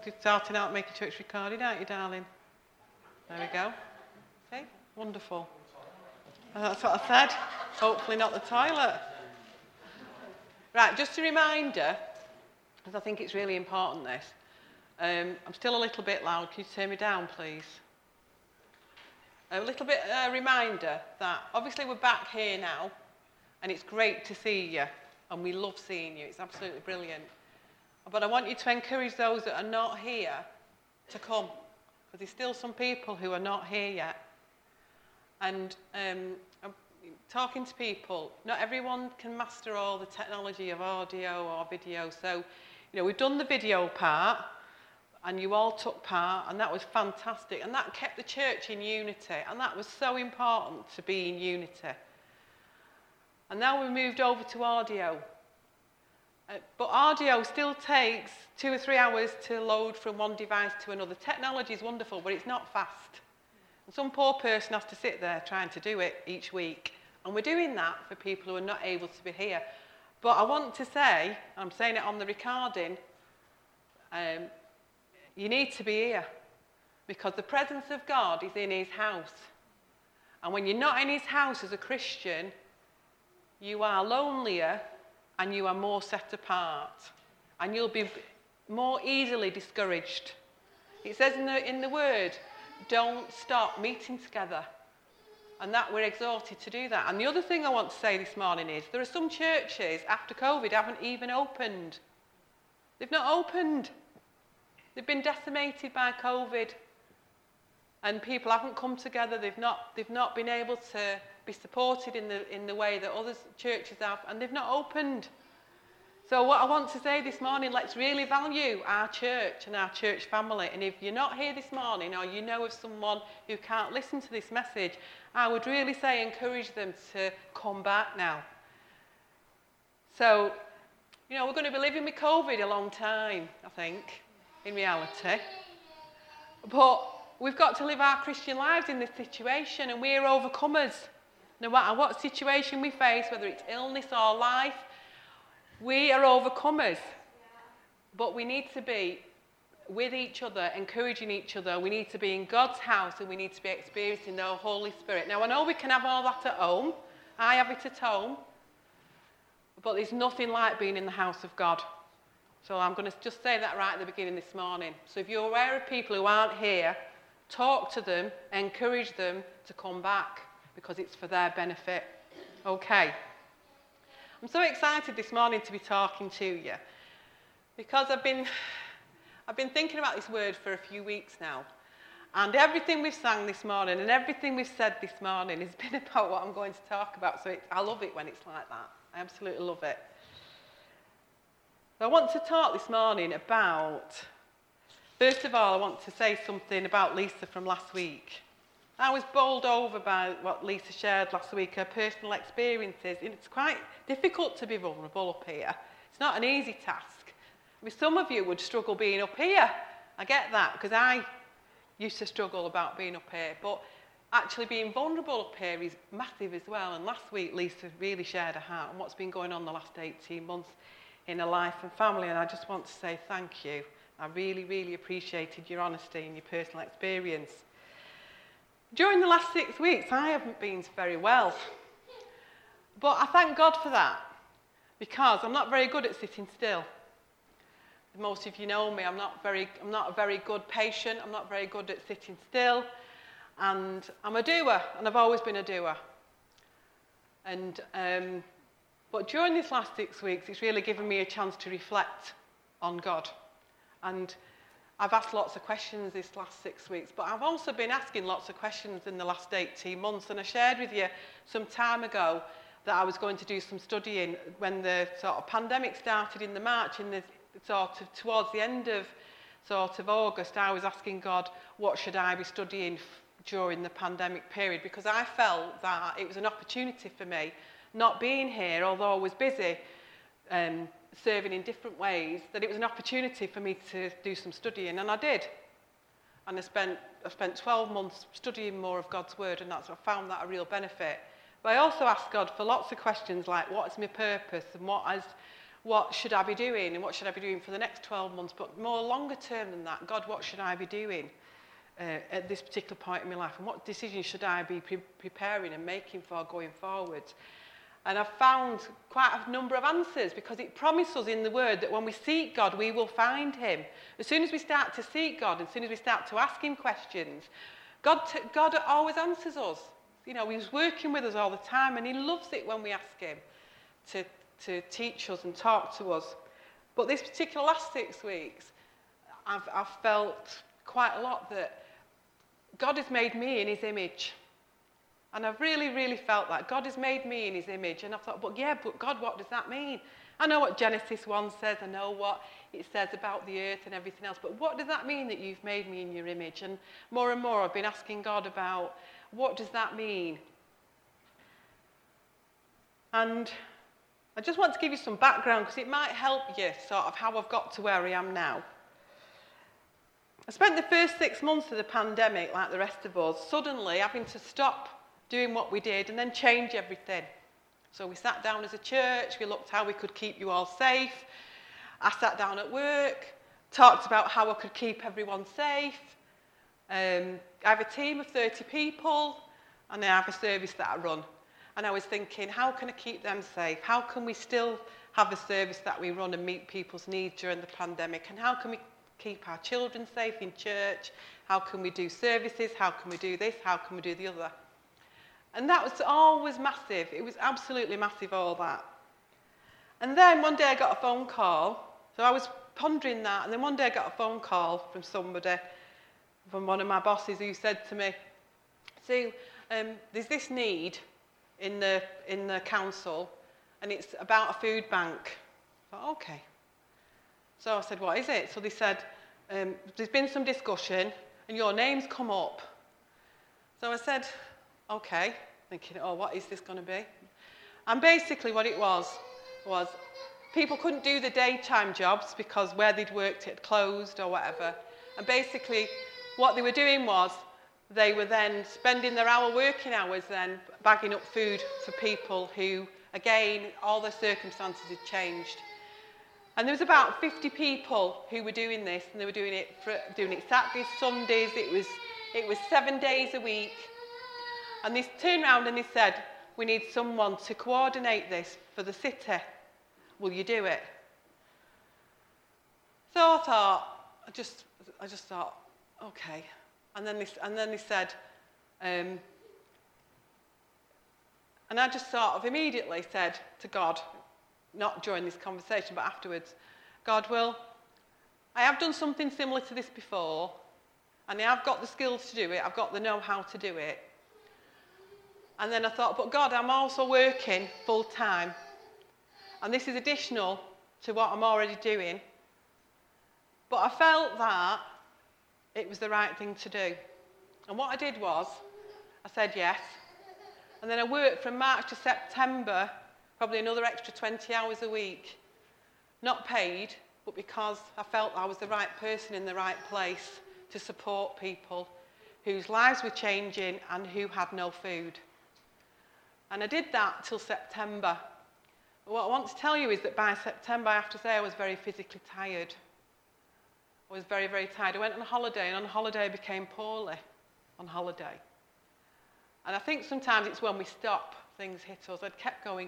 starting out making sure it's recorded, aren't you, darling? There we go. See? Wonderful. That's what I said. Hopefully not the toilet. Right, just a reminder, because I think it's really important this. I'm still a little bit loud. Can you turn me down, please? A little bit reminder that obviously we're back here now, and it's great to see you, and we love seeing you. It's absolutely brilliant. But I want you to encourage those that are not here to come, because there's still some people who are not here yet. And I'm talking to people, not everyone can master all the technology of audio or video. So, we've done the video part, and you all took part, and that was fantastic. And that kept the church in unity, and that was so important to be in unity. And now we've moved over to audio. But audio still takes 2 or 3 hours to load from one device to another. Technology is wonderful, but it's not fast. And some poor person has to sit there trying to do it each week. And we're doing that for people who are not able to be here. But I want to say, I'm saying it on the recording, you need to be here. Because the presence of God is in his house. And when you're not in his house as a Christian, you are lonelier and you are more set apart. And you'll be more easily discouraged. It says in the word, don't stop meeting together. And that we're exhorted to do that. And the other thing I want to say this morning is, there are some churches after COVID haven't even opened. They've not opened. They've been decimated by COVID. And people haven't come together. They've not been able to be supported in the way that other churches have, and they've not opened. So what I want to say this morning, let's really value our church and our church family. And if you're not here this morning, or you know of someone who can't listen to this message, I would really say encourage them to come back now. So, we're going to be living with COVID a long time, I think, in reality. But we've got to live our Christian lives in this situation, and we're overcomers. No matter what situation we face, whether it's illness or life, we are overcomers. But we need to be with each other, encouraging each other. We need to be in God's house, and we need to be experiencing the Holy Spirit. Now, I know we can have all that at home. I have it at home. But there's nothing like being in the house of God. So I'm going to just say that right at the beginning this morning. So if you're aware of people who aren't here, talk to them, encourage them to come back, because it's for their benefit. Okay. I'm so excited this morning to be talking to you, because I've been thinking about this word for a few weeks now, and everything we've sang this morning and everything we've said this morning has been about what I'm going to talk about. So I love it when it's like that. I absolutely love it. So I want to talk this morning about, first of all, I want to say something about Lisa from last week. I was bowled over by what Lisa shared last week, her personal experiences. It's quite difficult to be vulnerable up here. It's not an easy task. Some of you would struggle being up here. I get that, because I used to struggle about being up here. But actually being vulnerable up here is massive as well. And last week, Lisa really shared her heart on what's been going on the last 18 months in her life and family. And I just want to say thank you. I really, really appreciated your honesty and your personal experience. During the last 6 weeks, I haven't been very well. But I thank God for that, because I'm not very good at sitting still. Most of you know me, I'm not a very good patient. I'm not very good at sitting still. And I'm a doer, and I've always been a doer. And but during these last 6 weeks, it's really given me a chance to reflect on God. And I've asked lots of questions this last 6 weeks, but I've also been asking lots of questions in the last 18 months. And I shared with you some time ago that I was going to do some studying when the sort of pandemic started in the March, in the sort of towards the end of sort of August. I was asking God, what should I be studying during the pandemic period? Because I felt that it was an opportunity for me, not being here, although I was busy, serving in different ways, that it was an opportunity for me to do some studying, and I did. And I spent 12 months studying more of God's word, and I found that a real benefit. But I also asked God for lots of questions like, what is my purpose, and what should I be doing and what should I be doing for the next 12 months, but more longer term than that, God, what should I be doing at this particular point in my life, and what decisions should I be preparing and making for going forward? And I've found quite a number of answers, because it promises us in the Word that when we seek God, we will find him. As soon as we start to seek God, as soon as we start to ask him questions, God always answers us. You know, he's working with us all the time, and he loves it when we ask him to teach us and talk to us. But this particular last 6 weeks, I've felt quite a lot that God has made me in his image. And I've really, really felt that. God has made me in his image. And I thought, but God, what does that mean? I know what Genesis 1 says. I know what it says about the earth and everything else. But what does that mean that you've made me in your image? And more I've been asking God about, what does that mean? And I just want to give you some background, because it might help you sort of how I've got to where I am now. I spent the first 6 months of the pandemic, like the rest of us, suddenly having to stop doing what we did and then change everything. So we sat down as a church, we looked how we could keep you all safe. I sat down at work, talked about how I could keep everyone safe. I have a team of 30 people, and I have a service that I run. And I was thinking, how can I keep them safe? How can we still have a service that we run and meet people's needs during the pandemic? And how can we keep our children safe in church? How can we do services? How can we do this? How can we do the other? And that was always massive. It was absolutely massive, all that. And then one day I got a phone call. So I was pondering that. And then one day I got a phone call from somebody, from one of my bosses, who said to me, Sue, there's this need in the council, and it's about a food bank. I thought, okay. So I said, what is it? So they said, there's been some discussion, and your name's come up. So I said, okay, thinking, what is this going to be? And basically what it was people couldn't do the daytime jobs because where they'd worked it had closed or whatever. And basically what they were doing was they were then spending their working hours then bagging up food for people who, again, all their circumstances had changed. And there was about 50 people who were doing this, and they were doing it Saturdays, Sundays. It was 7 days a week. And they turned around and they said, we need someone to coordinate this for the city. Will you do it? So I thought, I just thought, okay. And then they said, and I just sort of immediately said to God, not during this conversation, but afterwards, God, I have done something similar to this before, and I have got the skills to do it. I've got the know-how to do it. And then I thought, but God, I'm also working full-time, and this is additional to what I'm already doing. But I felt that it was the right thing to do. And what I did was, I said yes. And then I worked from March to September, probably another extra 20 hours a week. Not paid, but because I felt I was the right person in the right place to support people whose lives were changing and who had no food. And I did that till September. But what I want to tell you is that by September, I have to say, I was very physically tired. I was very, very tired. I went on holiday, and on holiday I became poorly on holiday. And I think sometimes it's when we stop, things hit us. I'd kept going.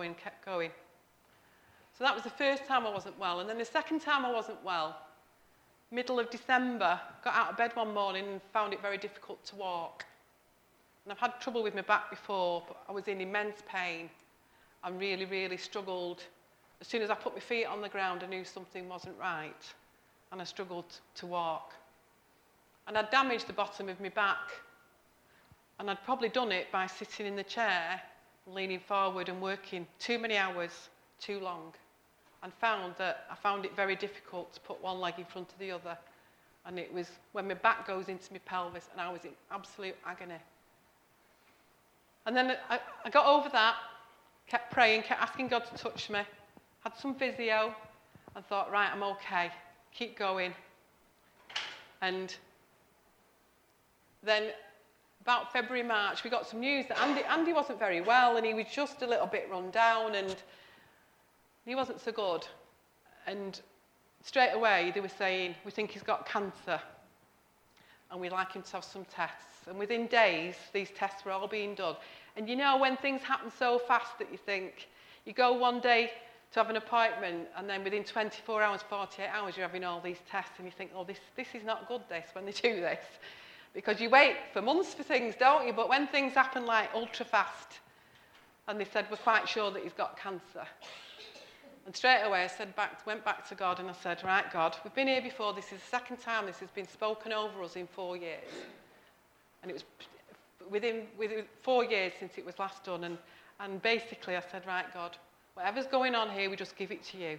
So that was the first time I wasn't well. And then the second time I wasn't well, middle of December, got out of bed one morning and found it very difficult to walk. And I've had trouble with my back before, but I was in immense pain and really, really struggled. As soon as I put my feet on the ground, I knew something wasn't right, and I struggled to walk. And I'd damaged the bottom of my back, and I'd probably done it by sitting in the chair, leaning forward and working too many hours, too long, and I found it very difficult to put one leg in front of the other. And it was when my back goes into my pelvis, and I was in absolute agony. And then I got over that, kept praying, kept asking God to touch me, had some physio, and thought, right, I'm okay, keep going. And then about February, March, we got some news that Andy wasn't very well, and he was just a little bit run down, and He wasn't so good. And straight away they were saying, we think he's got cancer and we'd like him to have some tests. And within days, these tests were all being done. And you know, when things happen so fast that you think, you go one day to have an appointment and then within 24 hours, 48 hours, you're having all these tests and you think, oh, this is not good, this, when they do this. Because you wait for months for things, don't you? But when things happen like ultra fast, and they said, we're quite sure that he's got cancer. And straight away I went back to God and I said, right, God, we've been here before. This is the second time this has been spoken over us in 4 years. And it was within 4 years since it was last done. And basically I said, right, God, whatever's going on here, we just give it to you.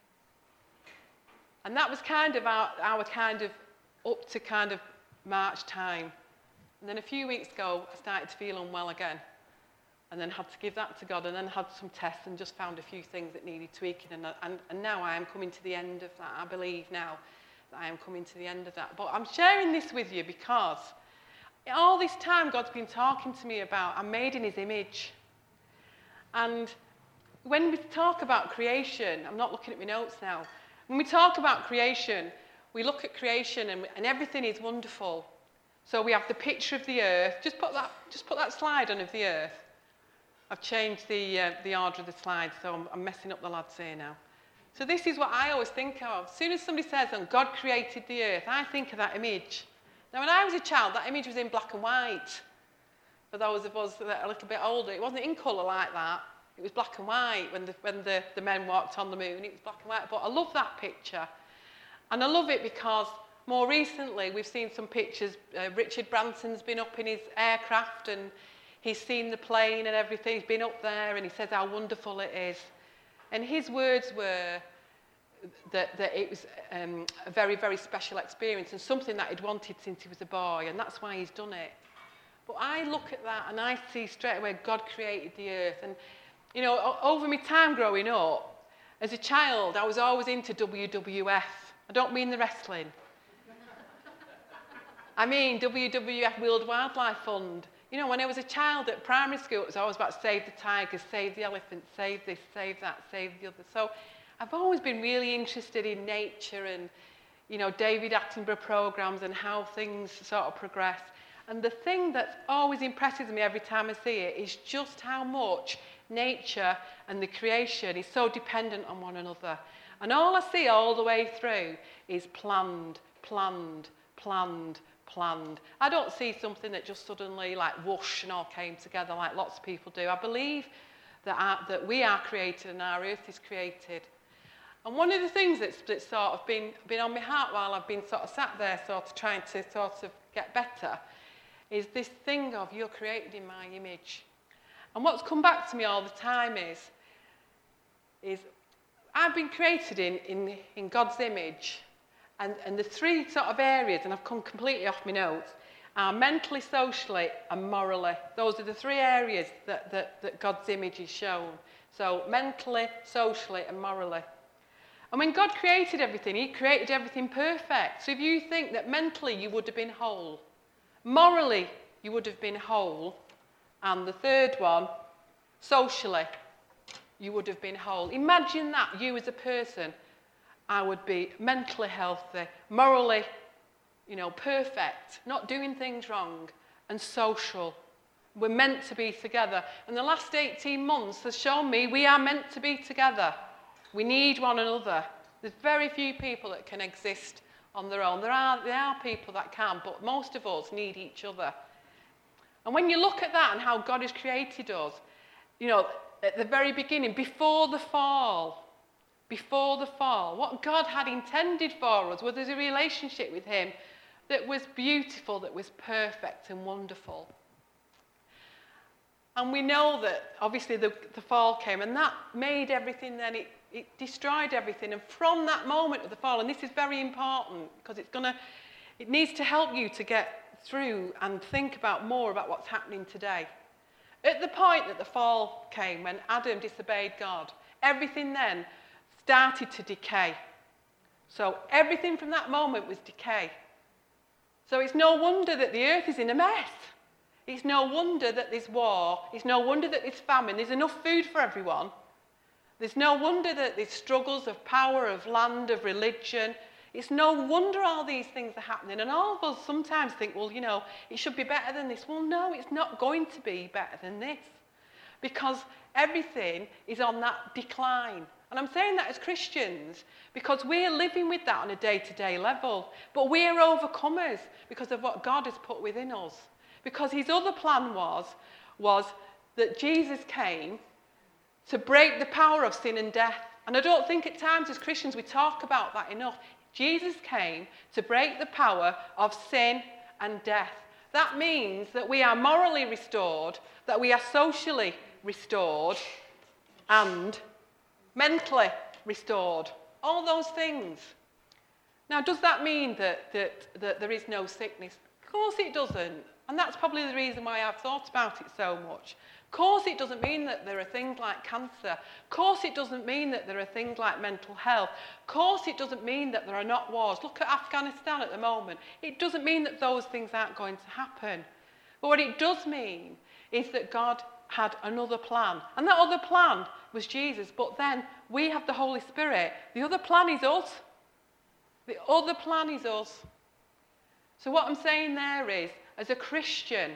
And that was kind of our kind of up to kind of March time. And then a few weeks ago, I started to feel unwell again. And then had to give that to God, and then had some tests and just found a few things that needed tweaking. And now I am coming to the end of that. I believe now that I am coming to the end of that. But I'm sharing this with you because all this time God's been talking to me about I'm made in his image. And when we talk about creation, I'm not looking at my notes now. When we talk about creation, we look at creation and everything is wonderful. So we have the picture of the earth. Just put that slide on of the earth. I've changed the order of the slides, so I'm messing up the lads here now. So this is what I always think of. As soon as somebody says, oh, God created the earth, I think of that image. Now, when I was a child, that image was in black and white. For those of us that are a little bit older, it wasn't in colour like that. It was black and white when the men walked on the moon. It was black and white. But I love that picture. And I love it because more recently we've seen some pictures. Richard Branson's been up in his aircraft and he's seen the plane and everything. He's been up there and he says how wonderful it is. And his words were that it was a very, very special experience and something that he'd wanted since he was a boy, and that's why he's done it. But I look at that and I see straight away God created the earth. And, you know, over my time growing up, as a child, I was always into WWF. I don't mean the wrestling. I mean WWF World Wildlife Fund. You know, when I was a child at primary school, it was always about save the tigers, save the elephants, save this, save that, save the other. So I've always been really interested in nature and, you know, David Attenborough programs and how things sort of progress. And the thing that always impresses me every time I see it is just how much nature and the creation is so dependent on one another. And all I see all the way through is planned, planned, planned, planned. I don't see something that just suddenly like whoosh and all came together like lots of people do. I believe that we are created and our earth is created. And one of the things that's sort of been on my heart while I've been sort of sat there sort of trying to sort of get better is this thing of you're created in my image. And what's come back to me all the time is I've been created in God's image. And the three sort of areas, and I've come completely off my notes, are mentally, socially, and morally. Those are the three areas that God's image is shown. So mentally, socially, and morally. And when God created everything, he created everything perfect. So if you think that mentally you would have been whole, morally you would have been whole, and the third one, socially, you would have been whole. Imagine that, you as a person, I would be mentally healthy, morally, you know, perfect, not doing things wrong, and social. We're meant to be together. And the last 18 months has shown me we are meant to be together. We need one another. There's very few people that can exist on their own. There are people that can, but most of us need each other. And when you look at that and how God has created us, you know, at the very beginning, before the fall, what God had intended for us was a relationship with him that was beautiful, that was perfect and wonderful. And we know that obviously the fall came and that made everything then, it destroyed everything. And from that moment of the fall, and this is very important because it needs to help you to get through and think more about what's happening today. At the point that the fall came, when Adam disobeyed God, everything then started to decay. So everything from that moment was decay. So it's no wonder that the earth is in a mess. It's no wonder that there's war. It's no wonder that there's famine. There's enough food for everyone. There's no wonder that there's struggles of power, of land, of religion. It's no wonder all these things are happening. And all of us sometimes think, well, it should be better than this. Well, no, it's not going to be better than this. Because everything is on that decline. And I'm saying that as Christians because we're living with that on a day-to-day level. But we're overcomers because of what God has put within us. Because his other plan was that Jesus came to break the power of sin and death. And I don't think at times as Christians we talk about that enough. Jesus came to break the power of sin and death. That means that we are morally restored, that we are socially restored, and mentally restored. All those things. Now, does that mean that there is no sickness? Of course it doesn't. And that's probably the reason why I've thought about it so much. Of course it doesn't mean that there are things like cancer. Of course it doesn't mean that there are things like mental health. Of course it doesn't mean that there are not wars. Look at Afghanistan at the moment. It doesn't mean that those things aren't going to happen. But what it does mean is that God had another plan. And that other plan was Jesus. But then we have the Holy Spirit. The other plan is us. The other plan is us. So what I'm saying there is, as a Christian,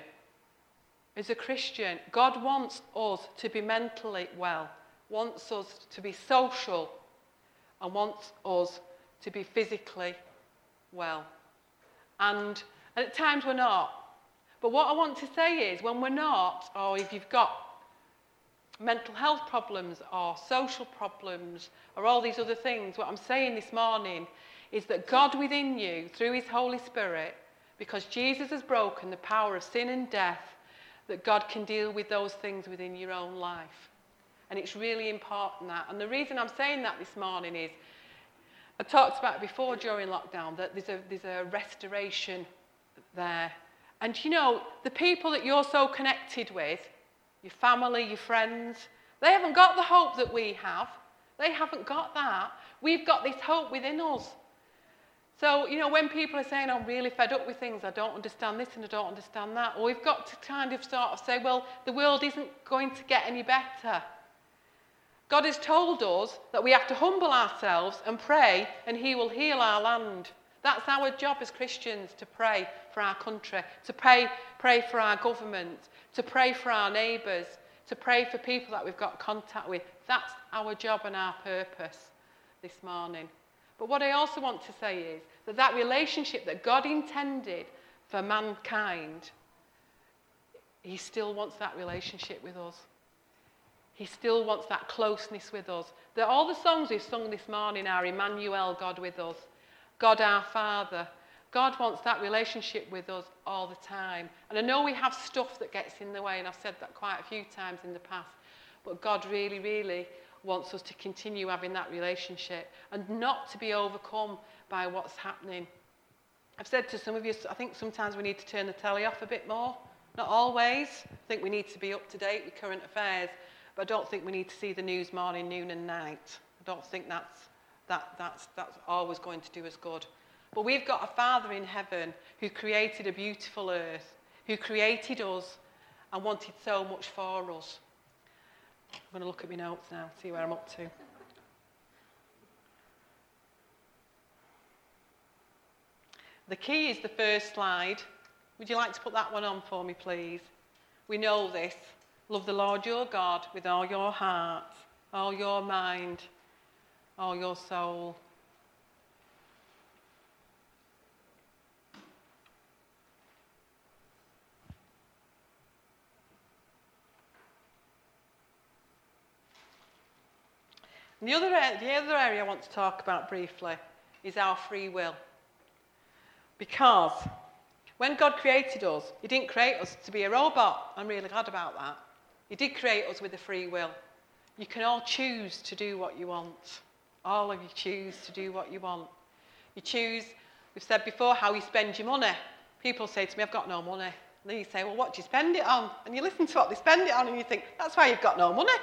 God wants us to be mentally well, wants us to be social, and wants us to be physically well. And at times we're not. But what I want to say is, when we're not, or if you've got mental health problems or social problems or all these other things, what I'm saying this morning is that God within you, through his Holy Spirit, because Jesus has broken the power of sin and death, that God can deal with those things within your own life. And it's really important that. And the reason I'm saying that this morning is, I talked about it before during lockdown, that there's a restoration there. And the people that you're so connected with, your family, your friends, they haven't got the hope that we have. They haven't got that. We've got this hope within us. So, when people are saying, I'm really fed up with things, I don't understand this and I don't understand that, or we've got to kind of sort of say, well, the world isn't going to get any better. God has told us that we have to humble ourselves and pray, and he will heal our land. That's our job as Christians, to pray for our country, to pray for our government, to pray for our neighbours, to pray for people that we've got contact with. That's our job and our purpose this morning. But what I also want to say is that relationship that God intended for mankind, he still wants that relationship with us. He still wants that closeness with us. That all the songs we've sung this morning are Emmanuel, God with us, God our Father. God wants that relationship with us all the time. And I know we have stuff that gets in the way, and I've said that quite a few times in the past, but God really, really wants us to continue having that relationship and not to be overcome by what's happening. I've said to some of you, I think sometimes we need to turn the telly off a bit more. Not always. I think we need to be up to date with current affairs, but I don't think we need to see the news morning, noon and night. I don't think that's always going to do us good. But we've got a Father in heaven who created a beautiful earth, who created us and wanted so much for us. I'm going to look at my notes now, see where I'm up to. The key is the first slide. Would you like to put that one on for me, please? We know this. Love the Lord your God with all your heart, all your mind, all your soul. And the other area I want to talk about briefly is our free will. Because when God created us, he didn't create us to be a robot. I'm really glad about that. He did create us with a free will. You can all choose to do what you want. All of you choose to do what you want. You choose, we've said before, how you spend your money. People say to me, I've got no money. And then you say, well, what do you spend it on? And you listen to what they spend it on and you think, that's why you've got no money.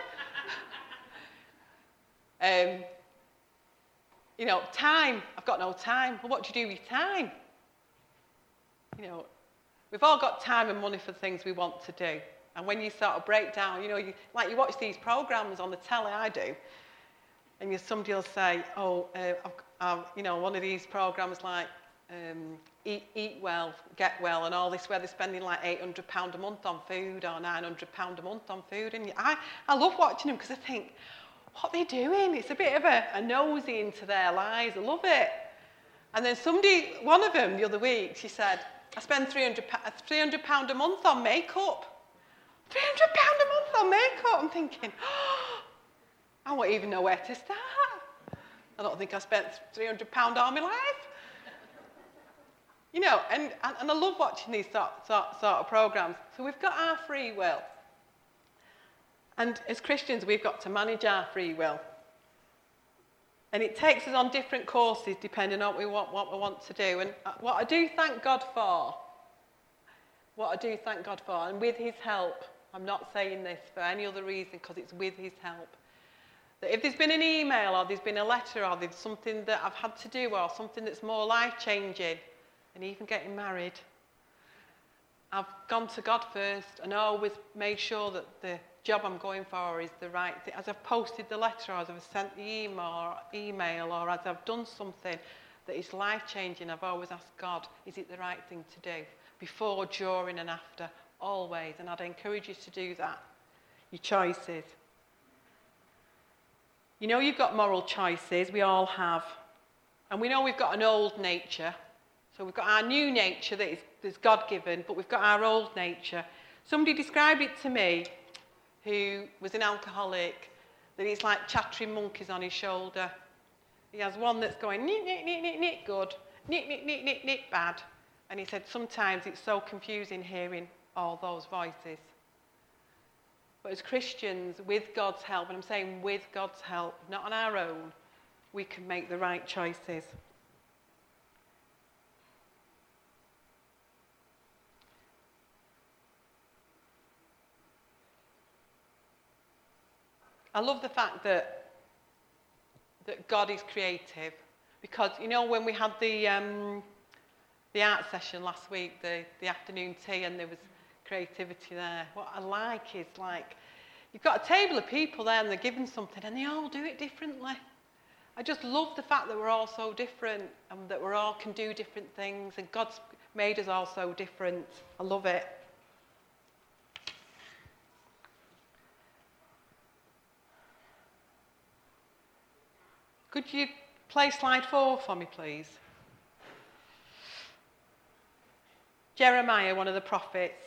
Time. I've got no time. Well, what do you do with time? We've all got time and money for the things we want to do. And when you sort of break down, you watch these programs on the telly, I do, and somebody will say, one of these programs like Eat Well, Get Well, and all this, where they're spending like £800 a month on food or £900 a month on food. And I love watching them because I think, what are they doing? It's a bit of a nosy into their lives. I love it. And then one of them the other week, she said, I spend £300 a month on makeup. £300 a month on makeup. I'm thinking, I won't even know where to start. I don't think I spent £300 all my life. You know, and I love watching these sort of programs. So we've got our free will. And as Christians, we've got to manage our free will. And it takes us on different courses depending on what we want to do. And what I do thank God for, and with his help, I'm not saying this for any other reason, because it's with his help, that if there's been an email or there's been a letter or there's something that I've had to do or something that's more life-changing, and even getting married, I've gone to God first and always made sure that the job I'm going for is the right thing. As I've posted the letter, or as I've sent the email, or as I've done something that is life-changing, I've always asked God, is it the right thing to do? Before, during and after, always. And I'd encourage you to do that. Your choices. You know you've got moral choices, we all have. And we know we've got an old nature. So we've got our new nature that's God-given, but we've got our old nature. Somebody described it to me, who was an alcoholic, that he's like chattering monkeys on his shoulder. He has one that's going, nick, nick, nick, nick, nick, good, nick, nick, nick, nick, nick, bad. And he said sometimes it's so confusing hearing all those voices. But as Christians, with God's help, and I'm saying with God's help, not on our own, we can make the right choices. I love the fact that God is creative, because, you know, when we had the art session last week, the afternoon tea, and there was creativity there, what I like is, like, you've got a table of people there and they're given something and they all do it differently. I just love the fact that we're all so different and that we all can do different things, and God's made us all so different. I love it. Could you play slide 4 for me, please? Jeremiah, one of the prophets,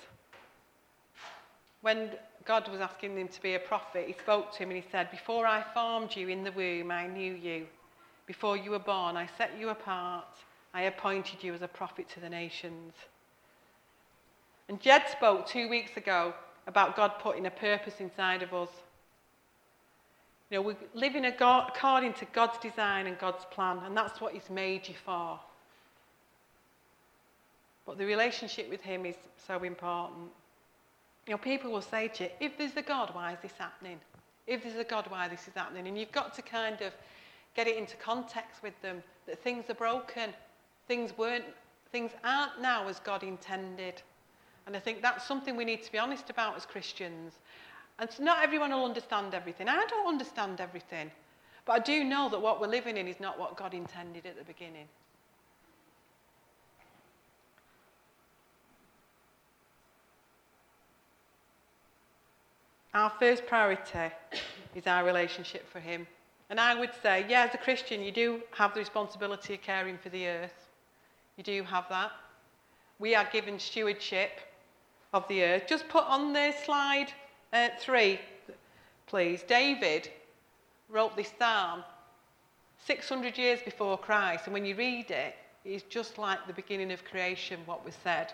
when God was asking him to be a prophet, he spoke to him and he said, before I formed you in the womb, I knew you. Before you were born, I set you apart. I appointed you as a prophet to the nations. And Jed spoke 2 weeks ago about God putting a purpose inside of us. You know, we're living according to God's design and God's plan, and that's what he's made you for. But the relationship with him is so important. You know, people will say to you, if there's a God, why is this happening? If there's a God, why this is happening? And you've got to kind of get it into context with them, that things are broken. Things aren't now as God intended. And I think that's something we need to be honest about as Christians. And so not everyone will understand everything. I don't understand everything. But I do know that what we're living in is not what God intended at the beginning. Our first priority is our relationship for him. And I would say, yeah, as a Christian, you do have the responsibility of caring for the earth. You do have that. We are given stewardship of the earth. Just put on the slide 3, please. David wrote this psalm 600 years before Christ. And when you read it, it's just like the beginning of creation, what was said.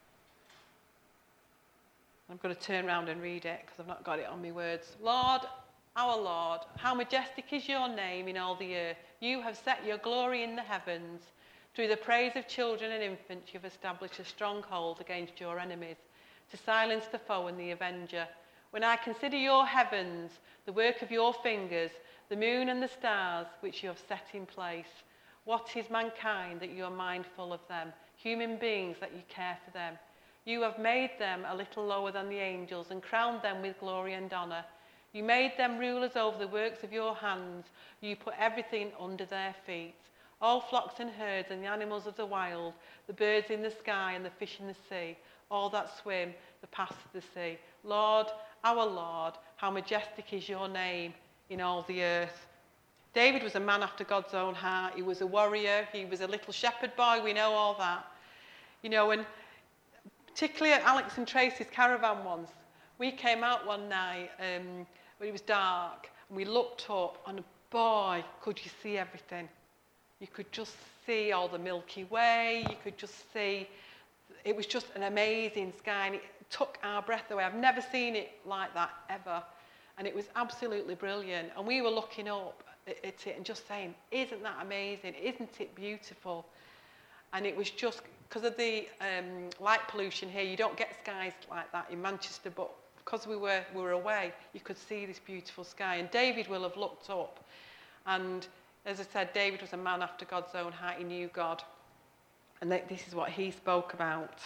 I'm going to turn around and read it because I've not got it on my words. Lord, our Lord, how majestic is your name in all the earth. You have set your glory in the heavens. Through the praise of children and infants, you've established a stronghold against your enemies, to silence the foe and the avenger. When I consider your heavens, the work of your fingers, the moon and the stars which you have set in place, what is mankind that you are mindful of them, human beings that you care for them? You have made them a little lower than the angels and crowned them with glory and honour. You made them rulers over the works of your hands. You put everything under their feet. All flocks and herds and the animals of the wild, the birds in the sky and the fish in the sea, all that swim, the paths of the sea. Lord, our Lord, how majestic is your name in all the earth. David was a man after God's own heart. He was a warrior. He was a little shepherd boy. We know all that. You know, and particularly at Alex and Tracy's caravan once, we came out one night when it was dark, and we looked up, and boy, could you see everything. You could just see all the Milky Way. You could just see, it was just an amazing sky, and it took our breath away. I've never seen it like that ever, and it was absolutely brilliant. And we were looking up at it and just saying, isn't that amazing? Isn't it beautiful? And it was just, because of the light pollution here, you don't get skies like that in Manchester, but because we were away, you could see this beautiful sky. And David will have looked up, and as I said, David was a man after God's own heart. He knew God, and this is what he spoke about.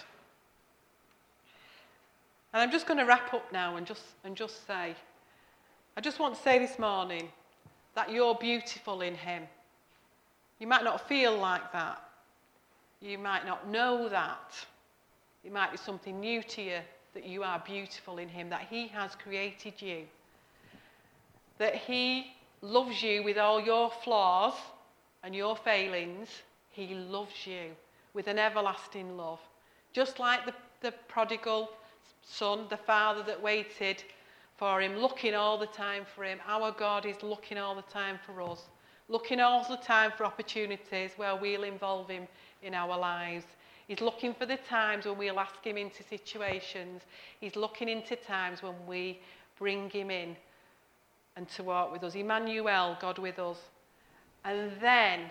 And I'm just going to wrap up now and just say, I just want to say this morning that you're beautiful in him. You might not feel like that. You might not know that. It might be something new to you, that you are beautiful in him, that he has created you, that he loves you with all your flaws and your failings. He loves you with an everlasting love. Just like the prodigal son, the father that waited for him, looking all the time for him. Our God is looking all the time for us, looking all the time for opportunities where we'll involve him in our lives. He's looking for the times when we'll ask him into situations. He's looking into times when we bring him in and to walk with us. Emmanuel, God with us. And then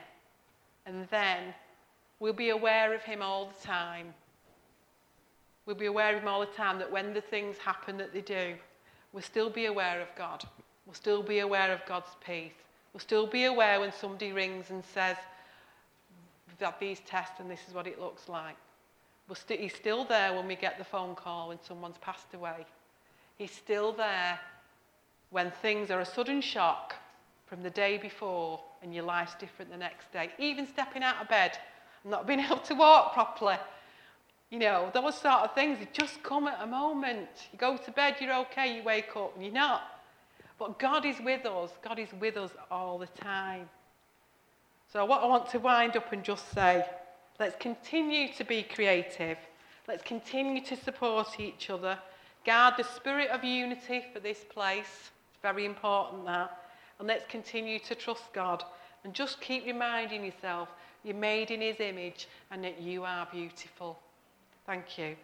we'll be aware of him all the time. We'll be aware of him all the time, that when the things happen that they do, we'll still be aware of God. We'll still be aware of God's peace. We'll still be aware when somebody rings and says, we've had these tests and this is what it looks like. He's still there when we get the phone call when someone's passed away. He's still there when things are a sudden shock from the day before and your life's different the next day. Even stepping out of bed and not being able to walk properly. You know, those sort of things, they just come at a moment. You go to bed, you're okay, you wake up and you're not. But God is with us. God is with us all the time. So what I want to wind up and just say, let's continue to be creative. Let's continue to support each other. Guard the spirit of unity for this place. It's very important that. And let's continue to trust God. And just keep reminding yourself you're made in his image and that you are beautiful. Thank you.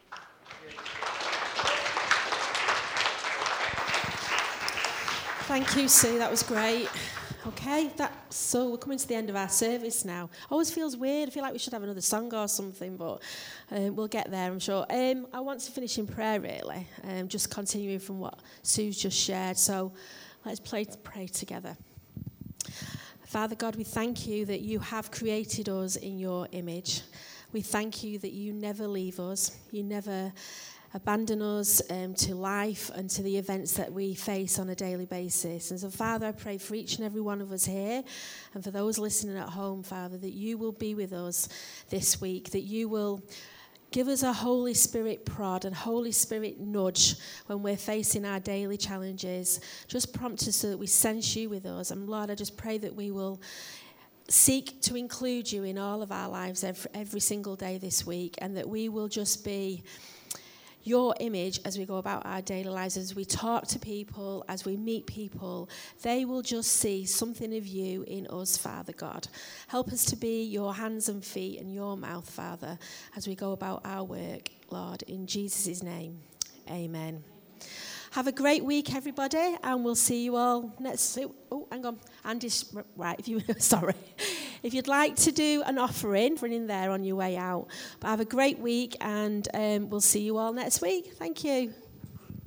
Thank you, Sue. That was great. Okay, so we're coming to the end of our service now. Always feels weird. I feel like we should have another song or something, but we'll get there, I'm sure. I want to finish in prayer, really, just continuing from what Sue's just shared. So let's pray together. Father God, we thank you that you have created us in your image. We thank you that you never leave us. You never abandon us to life and to the events that we face on a daily basis. And so, Father, I pray for each and every one of us here and for those listening at home, Father, that you will be with us this week, that you will give us a Holy Spirit prod and Holy Spirit nudge when we're facing our daily challenges. Just prompt us so that we sense you with us. And Lord, I just pray that we will seek to include you in all of our lives every single day this week, and that we will just be your image as we go about our daily lives, as we talk to people, as we meet people. They will just see something of you in us, Father God. Help us to be your hands and feet and your mouth, Father, as we go about our work, Lord, in Jesus' name. Amen. Have a great week, everybody, and we'll see you all next. Oh, hang on. Andy's right. Sorry. If you'd like to do an offering, run in there on your way out. But have a great week, and we'll see you all next week. Thank you.